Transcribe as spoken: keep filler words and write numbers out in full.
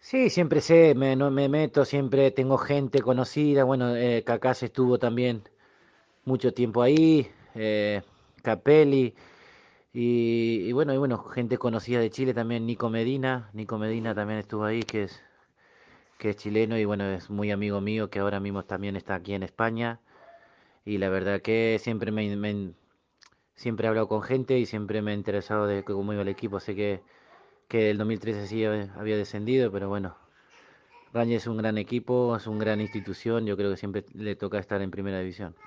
Sí, siempre sé, me, no, me meto, siempre tengo gente conocida. Bueno, eh, Kaká se estuvo también mucho tiempo ahí, eh, Capelli, y, y bueno, y bueno, gente conocida de Chile también, Nico Medina. Nico Medina también estuvo ahí, que es, que es chileno y bueno, es muy amigo mío, que ahora mismo también está aquí en España. Y la verdad que siempre me, me- siempre he hablado con gente y siempre me ha interesado de cómo iba el equipo. Sé que, que el dos mil trece sí había había descendido, pero bueno, Rangers es un gran equipo, es una gran institución, yo creo que siempre le toca estar en primera división.